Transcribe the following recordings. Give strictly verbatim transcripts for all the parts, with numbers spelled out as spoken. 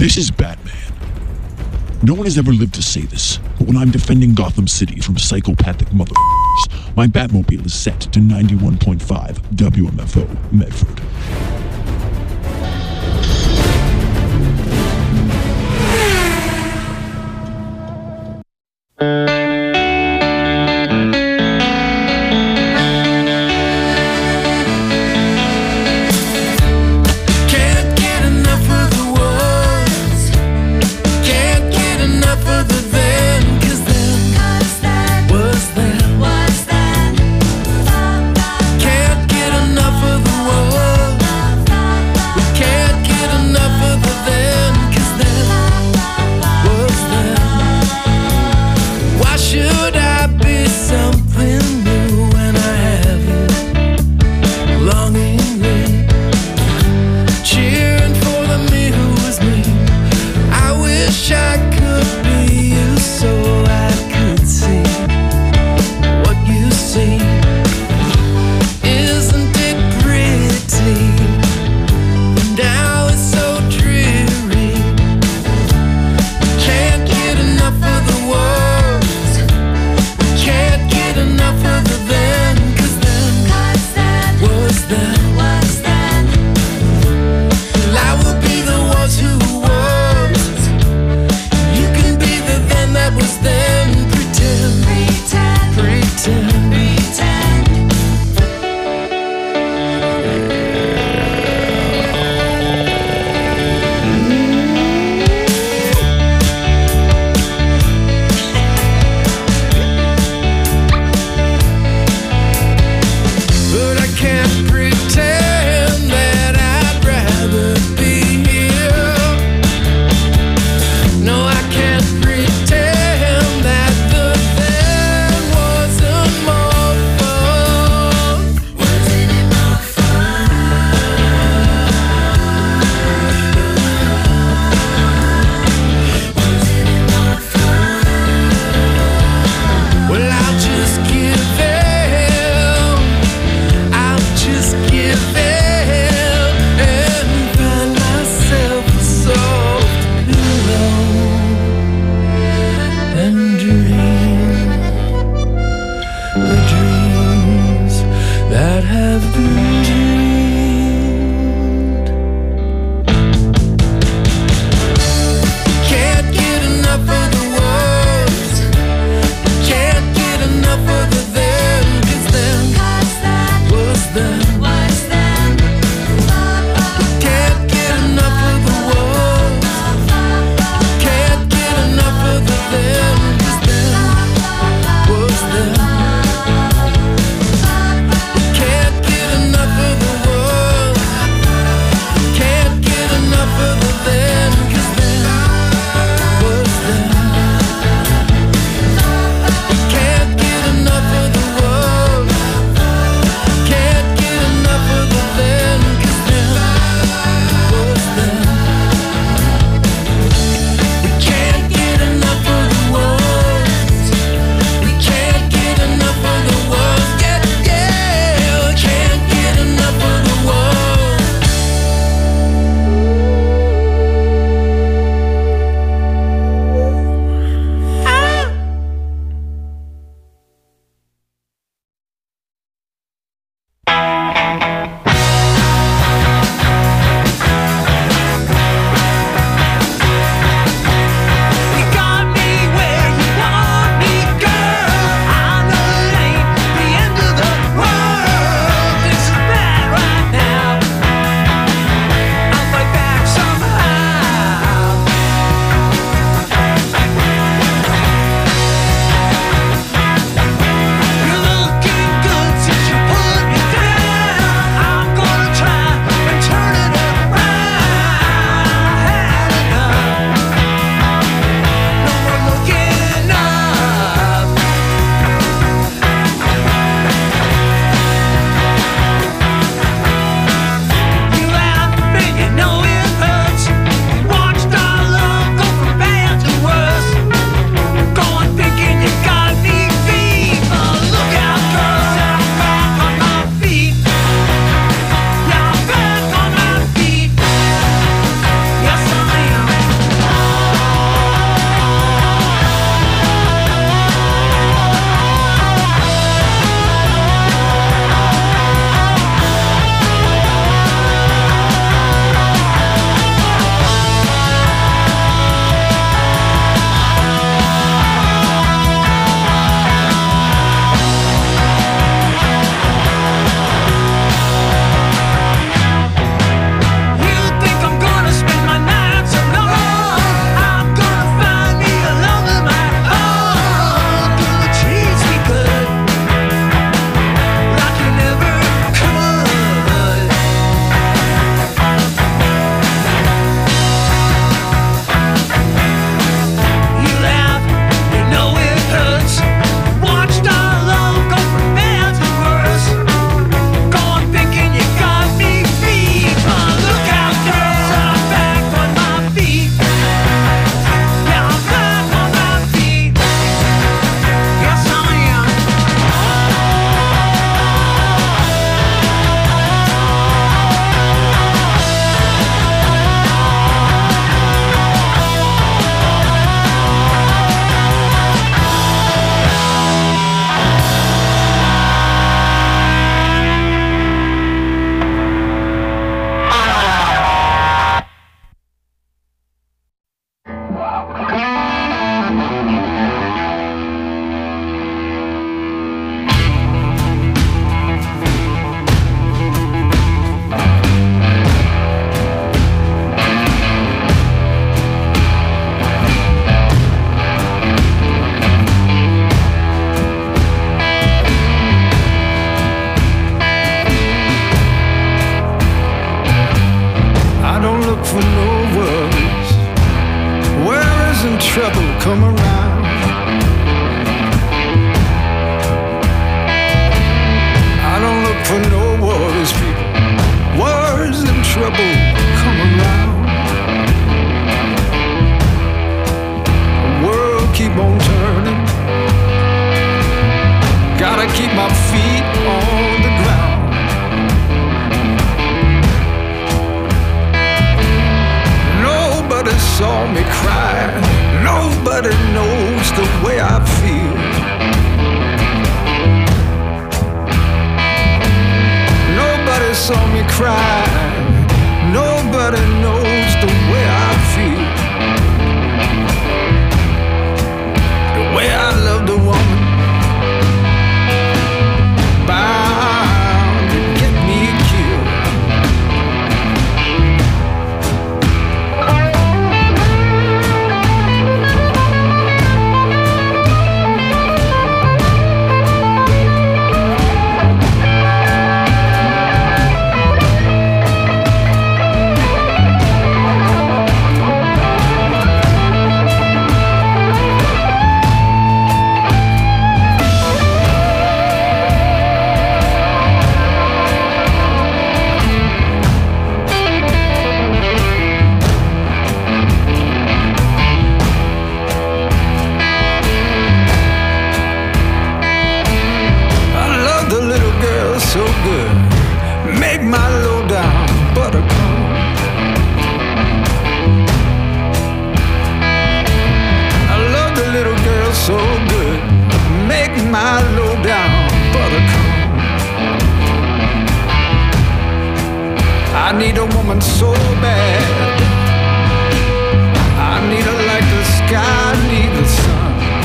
This is Batman. No one has ever lived to say this, but when I'm defending Gotham City from psychopathic motherfuckers, my Batmobile is set to ninety-one point five W M F O Medford. Can't get enough for no worries. Where isn't trouble come around? I don't look for no worries, people. Worries and trouble come around. The world keep on turning. Gotta keep my feet on the ground. Nobody saw me cry. Nobody knows the way I feel. Nobody saw me cry. Nobody knows the way I feel. The way I love the woman bound to get me killed. So good, make my low down buttercup. I love the little girl so good, make my low down buttercup. I need a woman so bad, I need her like the sky need the sun.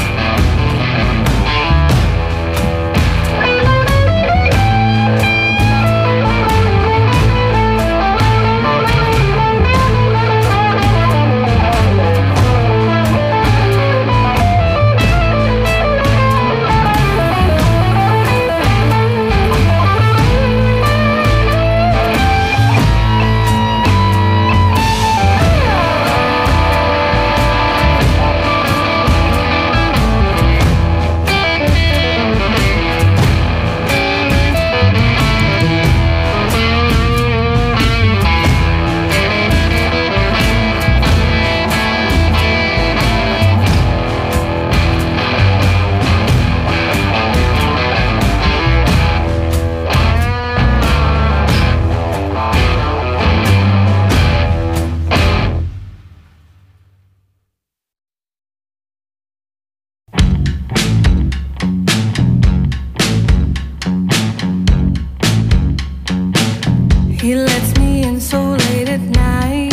He lets me in so late at night.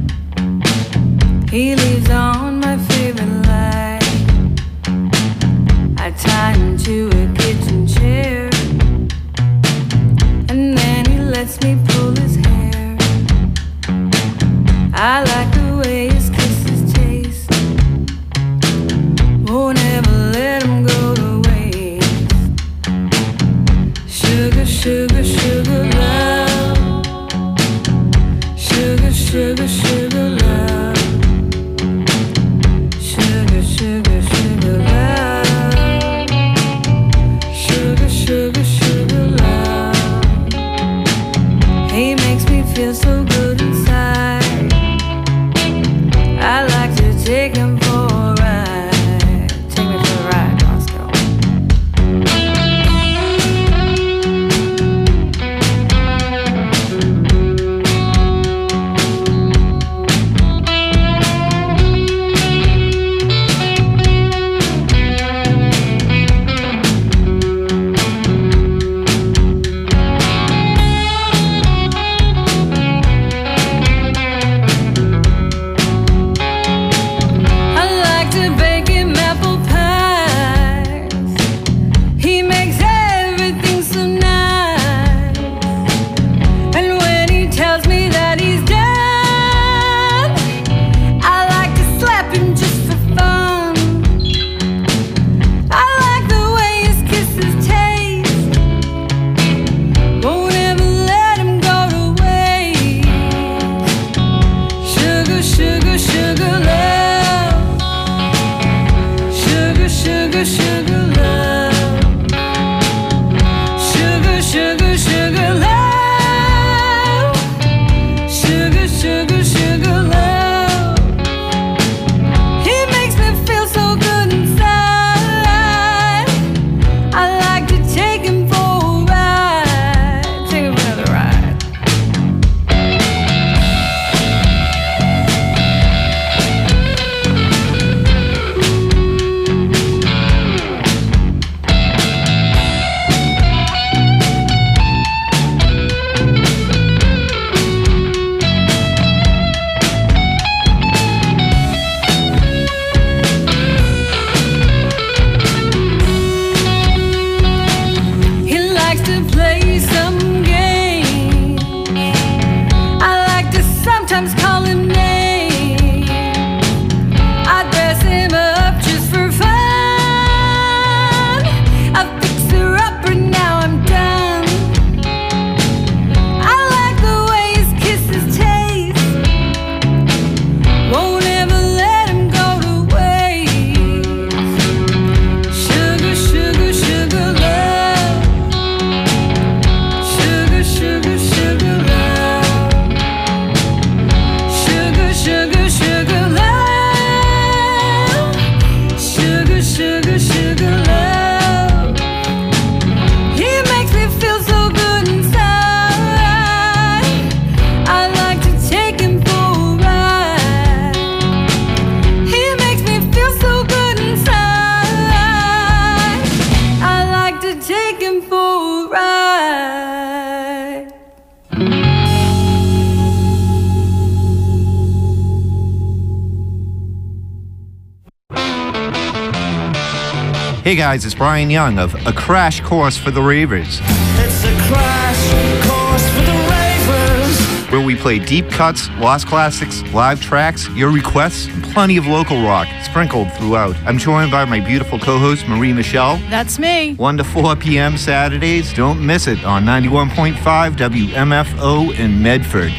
He leaves on my favorite light. I tie him to a kitchen chair, and then he lets me pull his hair. I like the way his kisses taste. Won't ever let him go to waste. Sugar, sugar, sugar love. Sugar, sugar, sugar love. Sugar, sugar, sugar love. Sugar, sugar, sugar love. He makes me feel so good inside. I like to take him for a ride. Take me for a ride, Roscoe. Hey guys, it's Brian Young of A Crash Course for the Ravers. It's a crash course for the ravers. Where we play deep cuts, lost classics, live tracks, your requests, and plenty of local rock sprinkled throughout. I'm joined by my beautiful co-host, Marie Michelle. That's me. one to four p.m. Saturdays. Don't miss it on ninety-one point five W M F O in Medford.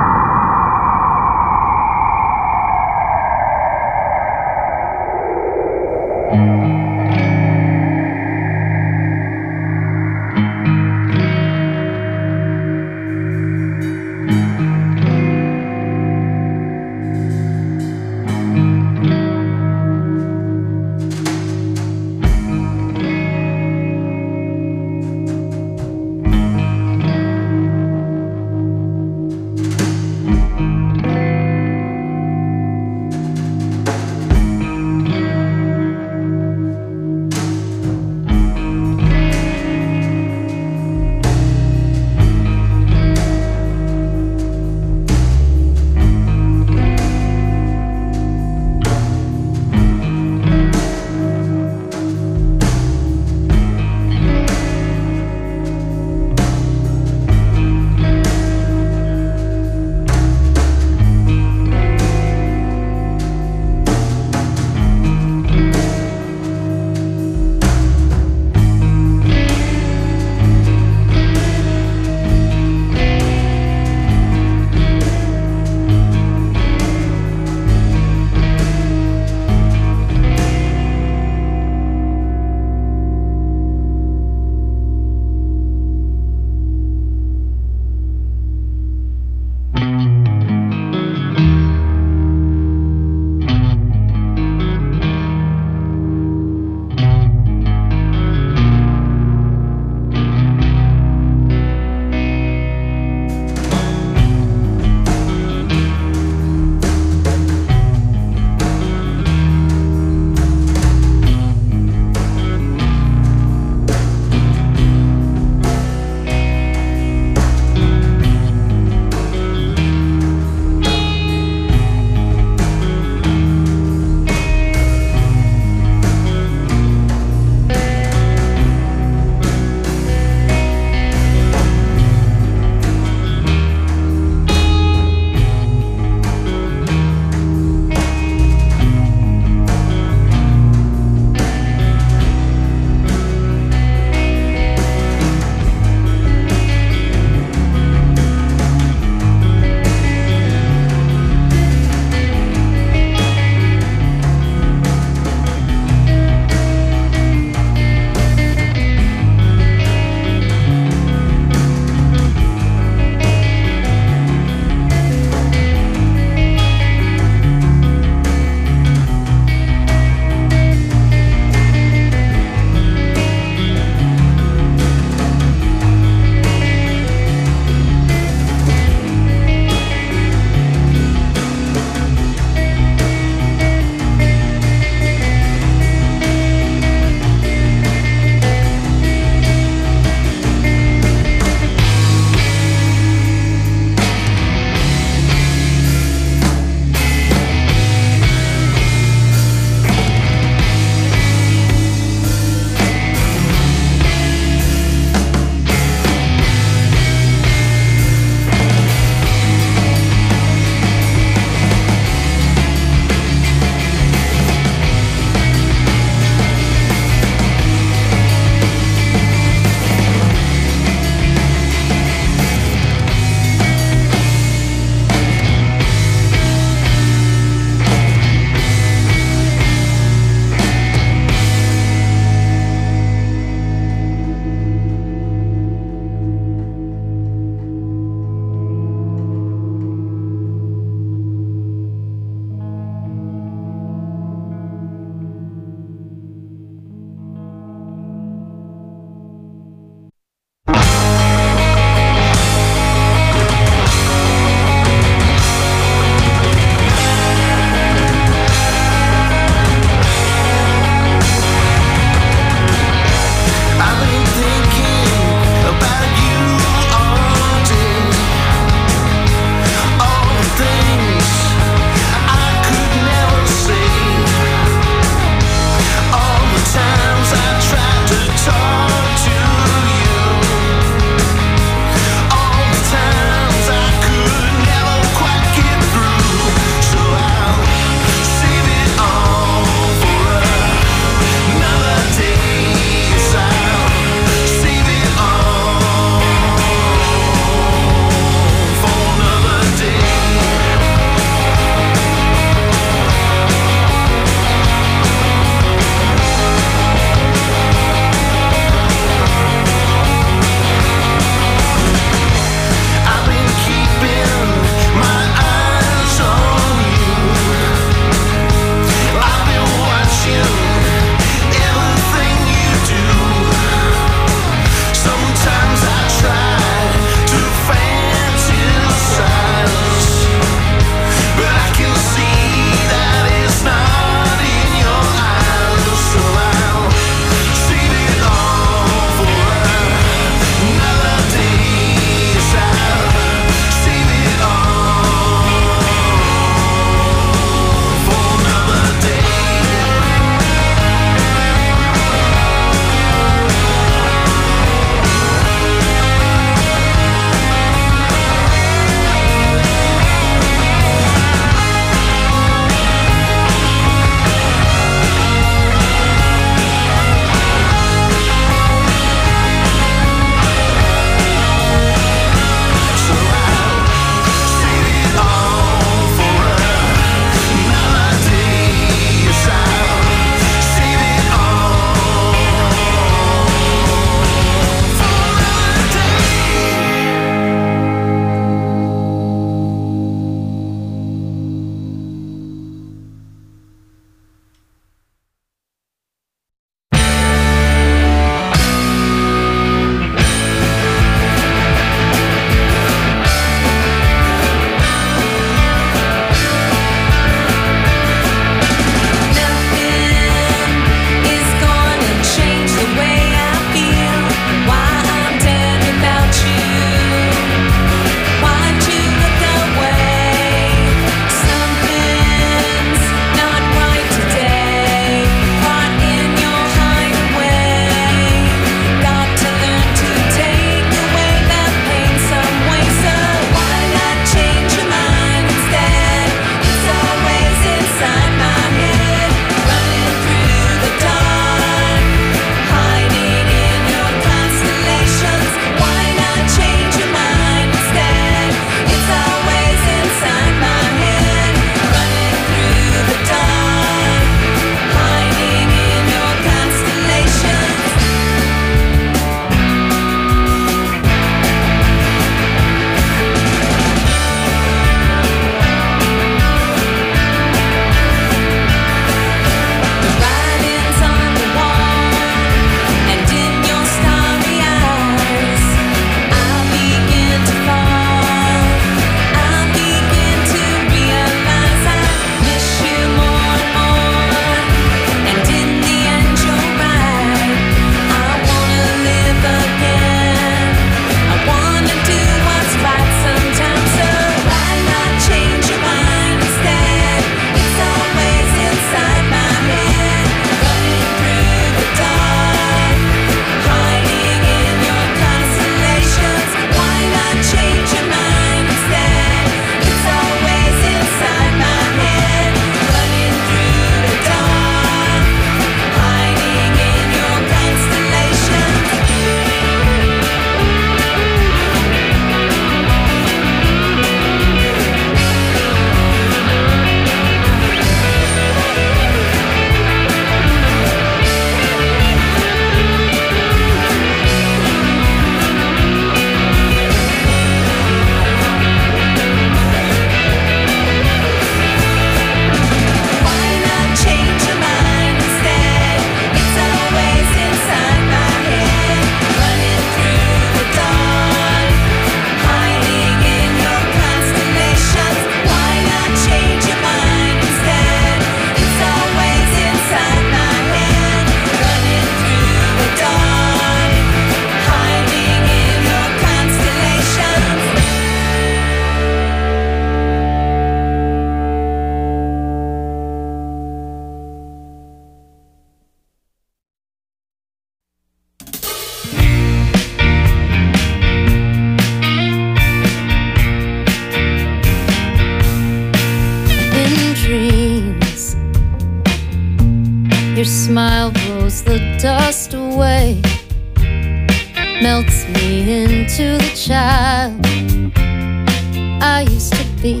Your smile blows the dust away, melts me into the child I used to be.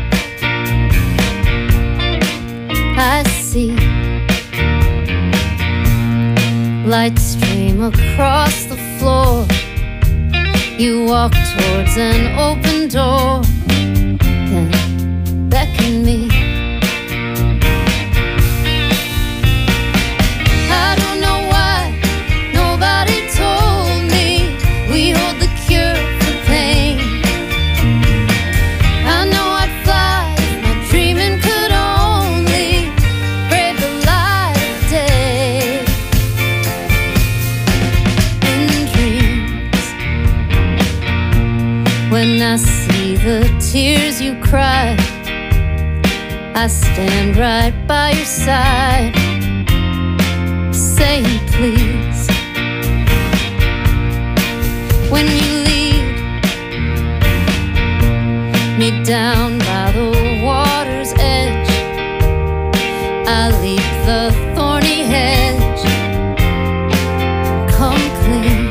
I see light stream across the floor. You walk towards an open door, then beckon me. I don't know why nobody told me we hold the cure for pain. I know I'd fly if my dreaming could only brave the light of day. In dreams, when I see the tears you cry, I stand right by your side, saying please. When you lead me down by the water's edge, I leap the thorny hedge, come clean.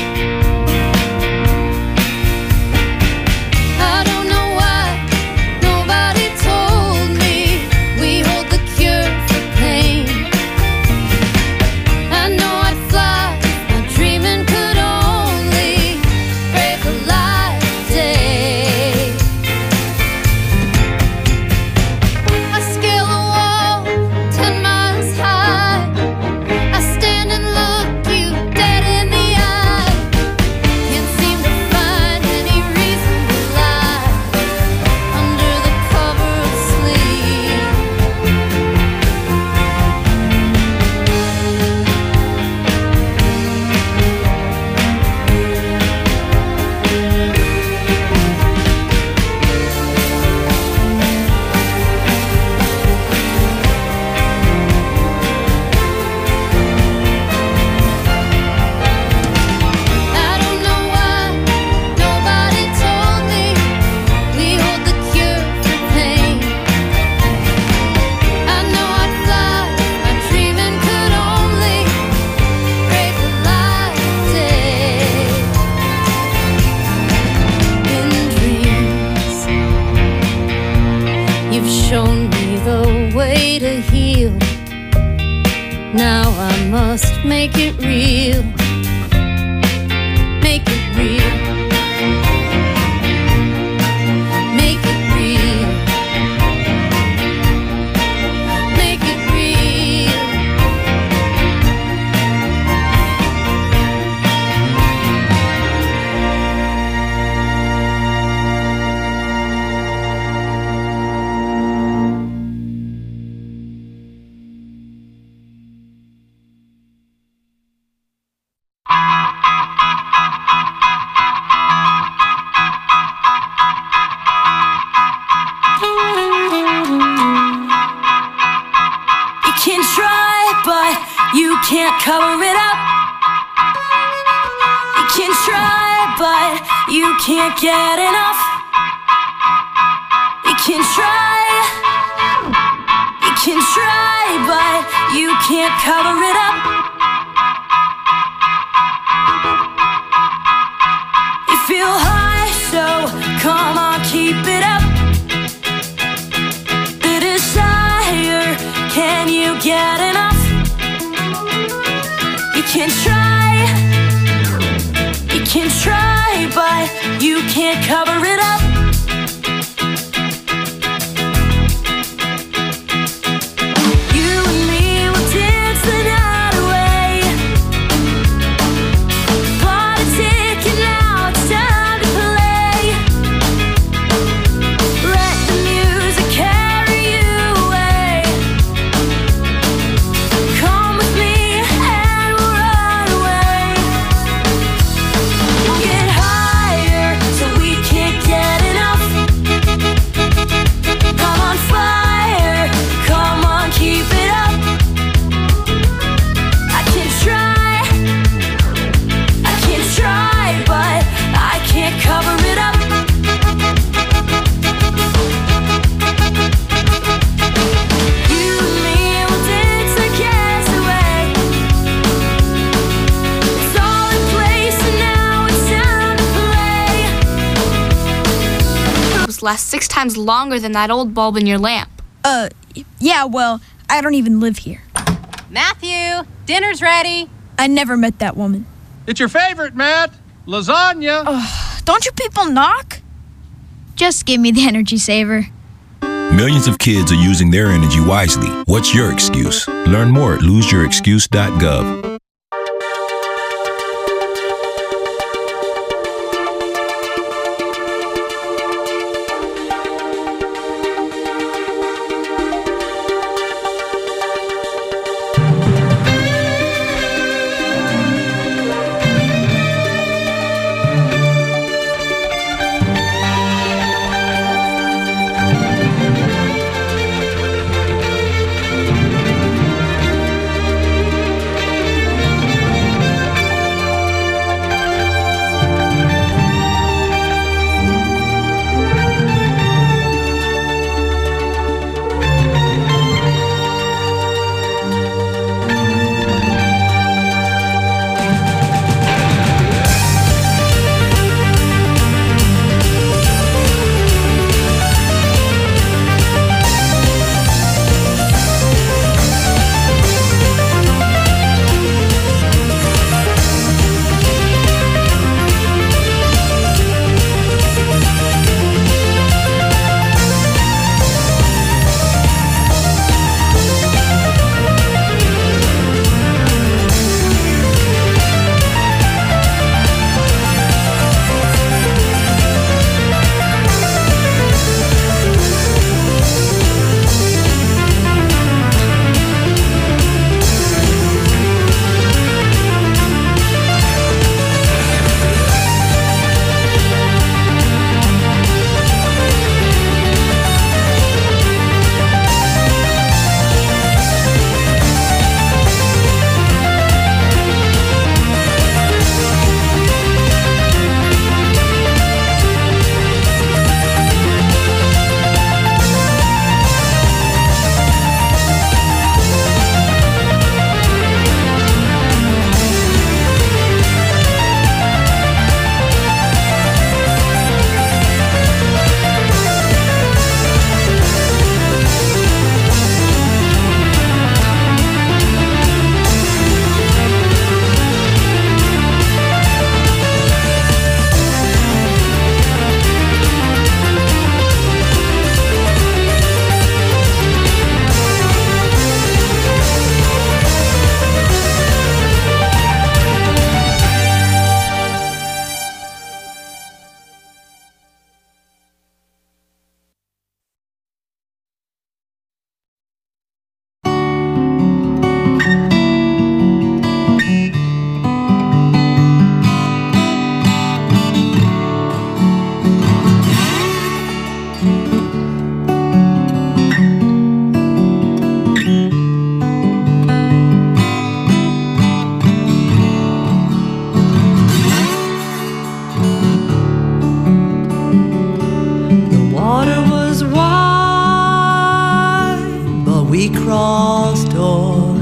I don't know why nobody told me we hold the cure for pain. I know I'd fly if my dreaming could only brave the light of day. I scale a wall ten miles high. I stand and look you dead in the eye. Can't seem to find any reason to lie under the cover of sleep. I don't know why nobody told me we hold the cure for pain. I know I'd fly if my dreaming could only brave the light of day. In dreams, you've shown me the way to heal. Now I must make it real, make it real, make it real, make it real. You can try, but you can't cover it up. You can try, but you can't get enough. You can try, you can try, but you can't cover it up. You feel high, so come on, keep it up. The desire, can you get enough? You can try, you can try, but you can't cover it up. You and me will dance the night away. Clock is ticking now, it's time to play. Let the music carry you away. Come with me and we'll run away. We'll get higher so we can't get enough. lasts six times longer than that old bulb in your lamp. Uh, yeah, well, I don't even live here. Matthew, dinner's ready. I never met that woman. It's your favorite, Matt. Lasagna. Ugh, don't you people knock? Just give me the energy saver. Millions of kids are using their energy wisely. What's your excuse? Learn more at lose your excuse dot gov. crossed o'er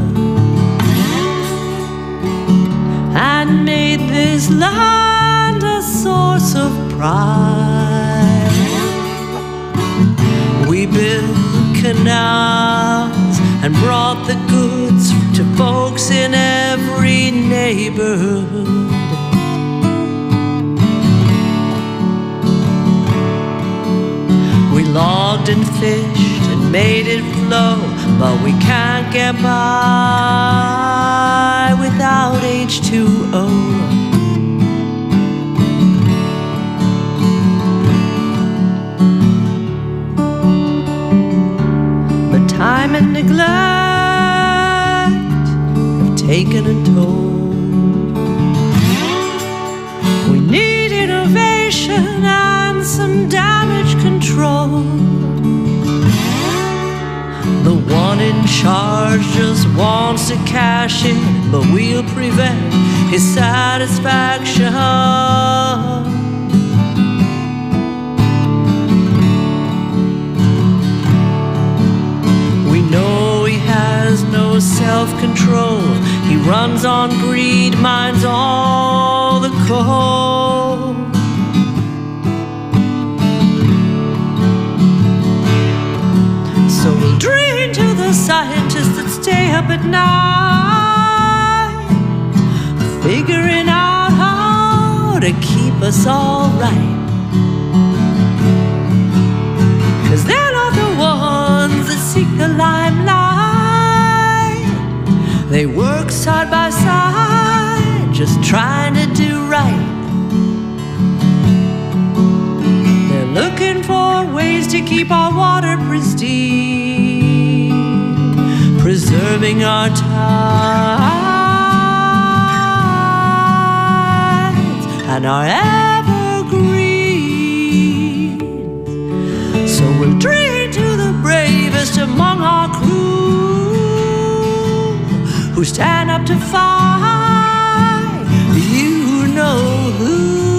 and made this land a source of pride. We built canals and brought the goods to folks in every neighborhood. We logged and fished and made it flow, but we can't get by without H two O. But time and neglect have taken a toll. We need innovation and some damage control. The one in charge just wants to cash in, but we'll prevent his satisfaction. We know he has no self-control. He runs on greed, mines all the coal. up at night, figuring out how to keep us all right. 'Cause they're not the ones that seek the limelight. They work side by side, just trying to do right. They're looking for ways to keep our water pristine, preserving our tides and our evergreens. So we'll drink to the bravest among our crew, who stand up to fight, you know who.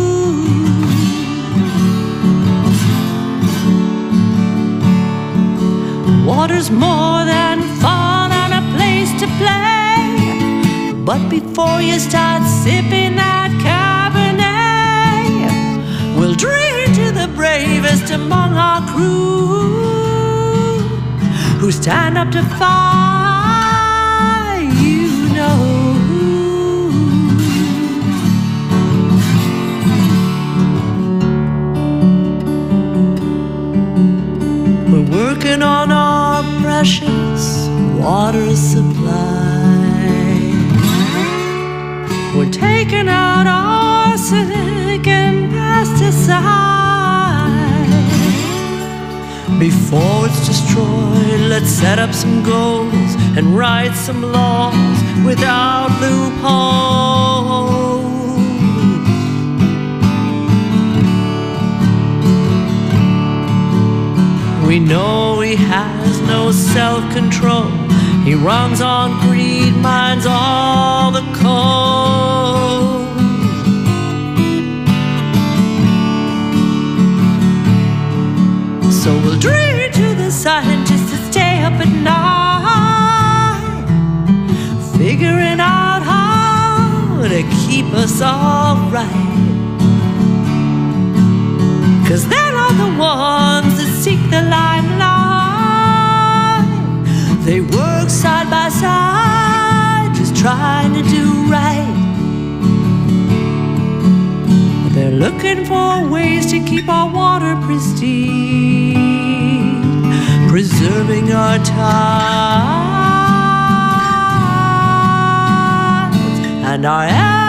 Water's more than fun and a place to play, but before you start sipping that Cabernet, we'll drink to the bravest among our crew, who stand up to fight, you know who. We're working on our precious water supply. We're taking out arsenic and pesticides. Before it's destroyed, let's set up some goals and write some laws without loopholes. We know he has no self-control. He runs on greed, minds all the cold. So we'll drink to the scientists that stay up at night, figuring out how to keep us all right. 'Cause they're not the ones that seek the limelight. They work side by side, just trying to do right. They're looking for ways to keep our water pristine, preserving our tides and our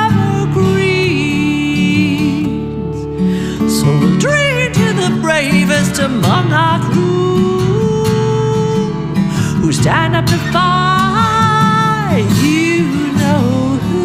evergreens. So we'll drink to the bravest among our crew, who stand up to fight, you know who.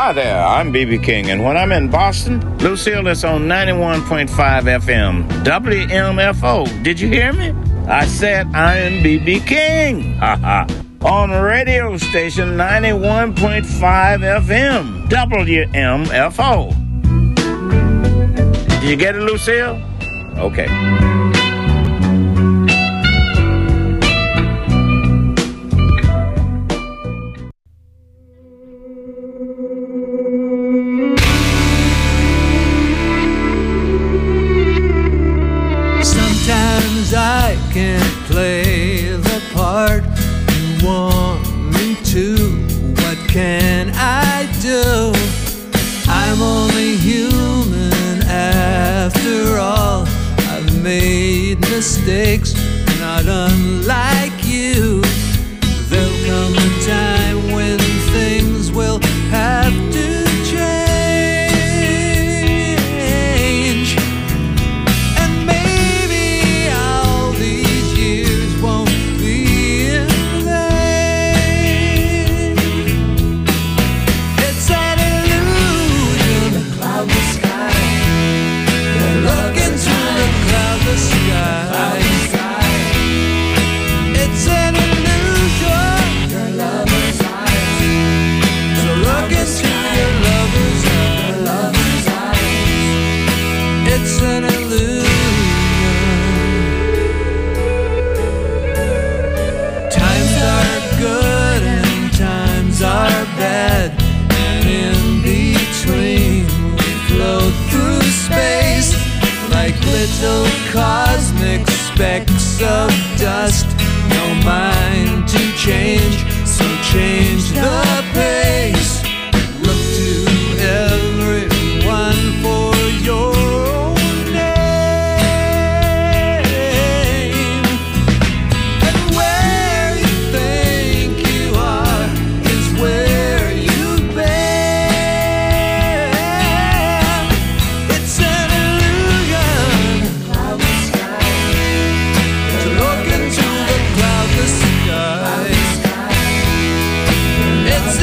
Hi there, I'm B B King, and when I'm in Boston, Lucille is on ninety-one point five F M, W M F O. Did you hear me? I said I'm B B King. Ha ha. On radio station ninety-one point five F M, W M F O. Did you get it, Lucille? Okay. Sometimes I can't play the part you want me to. What can I do? I'm only human after all. I've made mistakes, not unlike you. There'll come a time when things will have to change. And maybe all these years won't be in vain. It's an illusion, a cloudless sky. Look into the cloudless sky. It's an illusion, your lover's eyes. So look into your lover's eyes. It's an illusion. Times are good and times are bad, and in between we float through space like little cosmic specks of dust. No mind to change, so change the pace. Look to everyone for your own name. And where you think you are is where you've been. It's an illusion, cloudless sky. To look into the cloudless sky. It's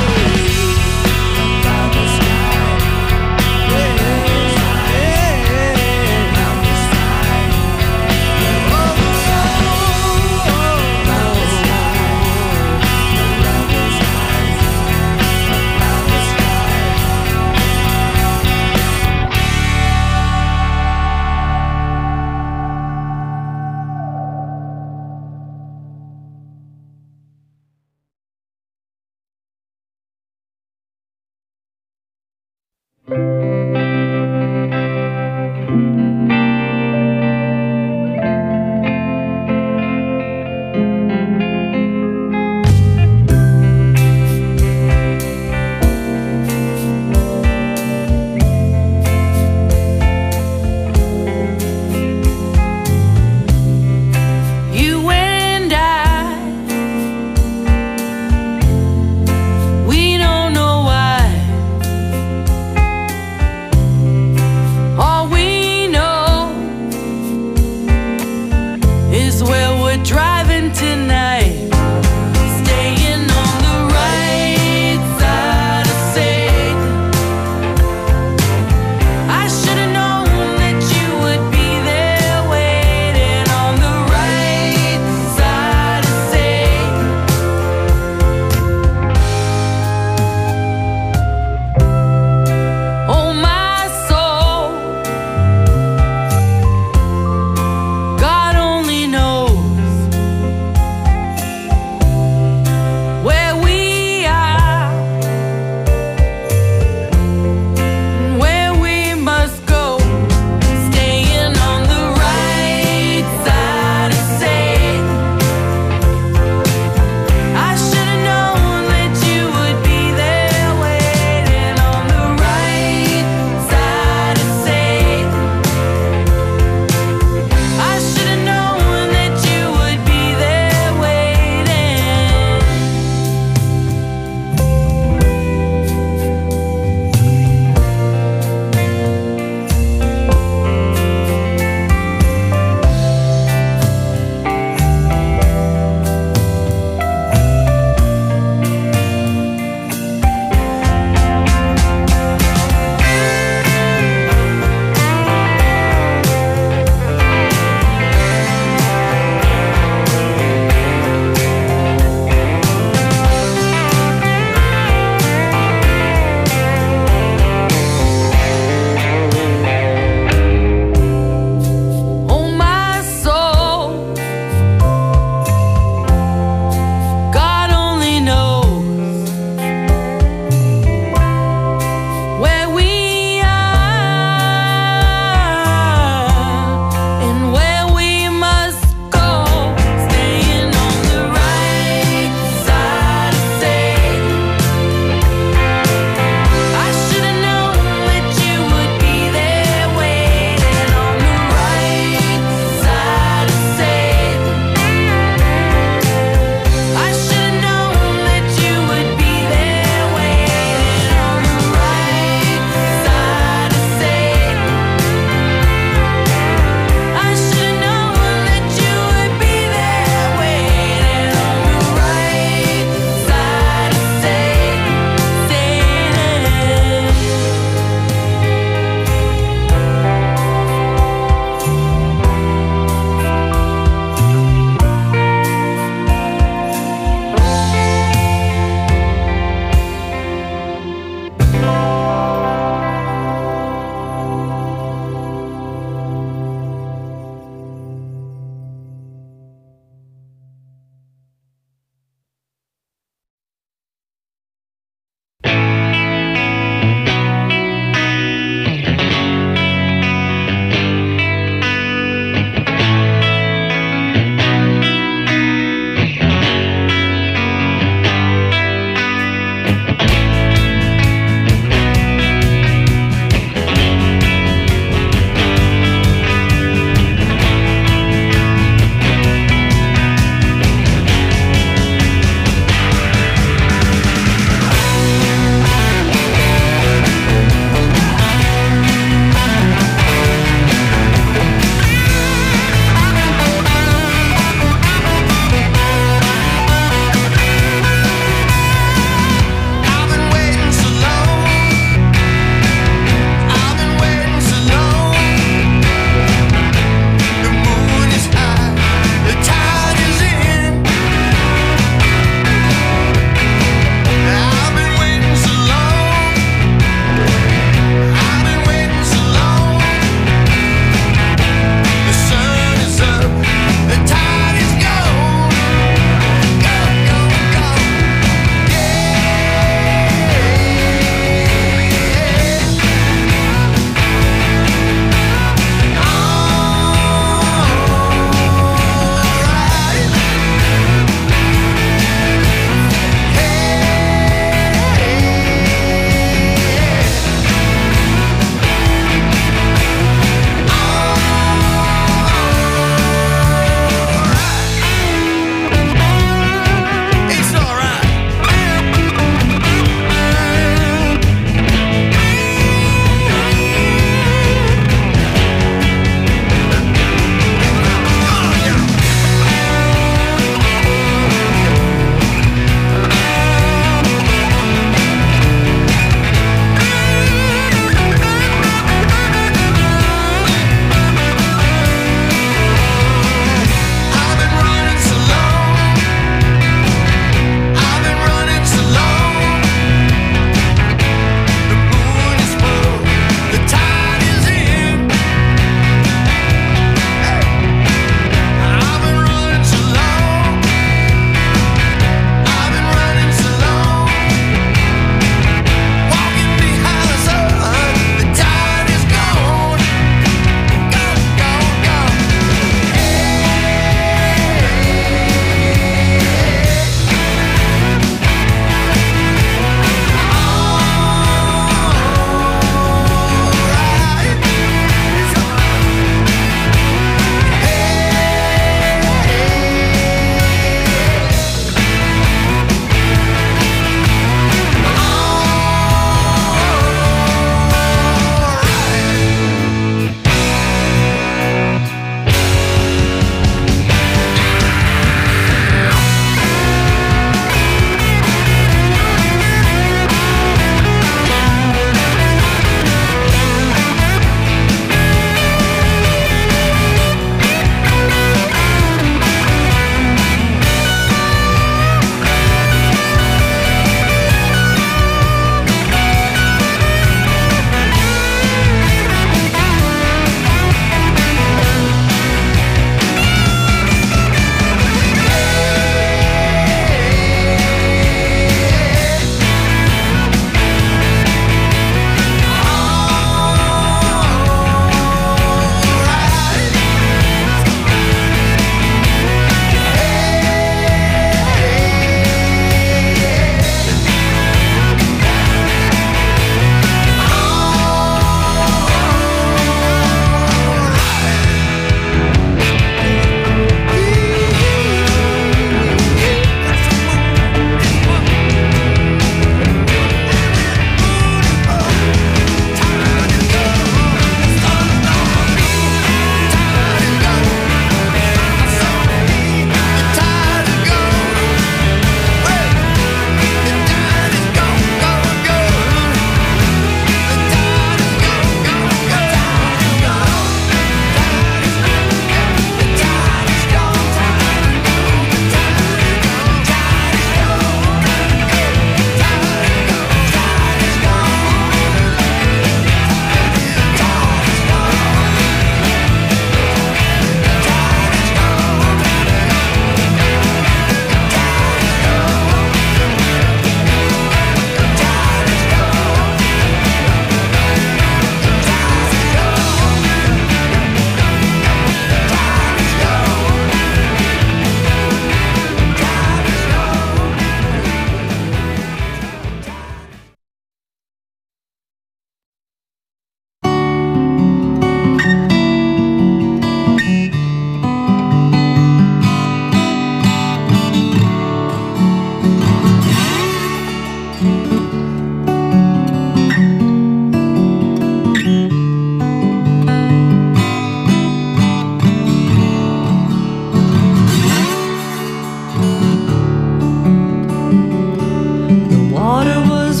water was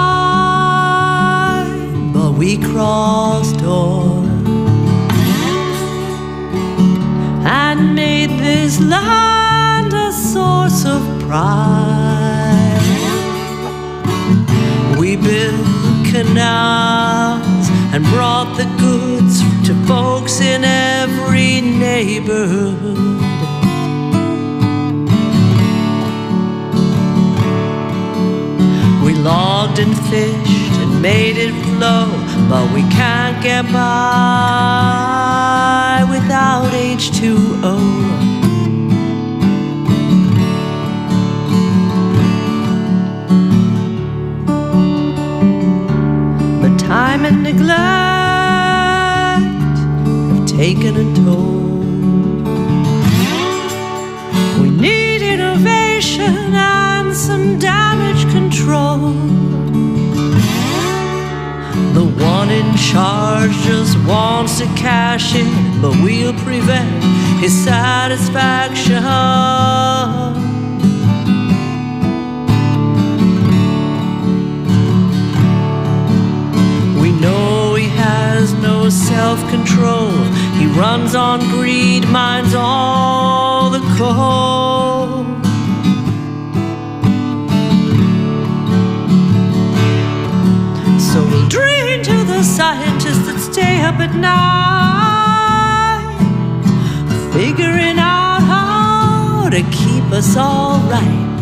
wide, but we crossed o'er and made this land a source of pride. We built canals and brought the goods to folks in every neighborhood. We logged and fished and made it flow, but we can't get by without H two O. But time and neglect have taken a toll. We need innovation and some damage control. The one in charge just wants to cash in, but we'll prevent his satisfaction. We know he has no self-control. He runs on greed, mines all the coal. So we'll dream to the scientists that stay up at night, figuring out how to keep us all right.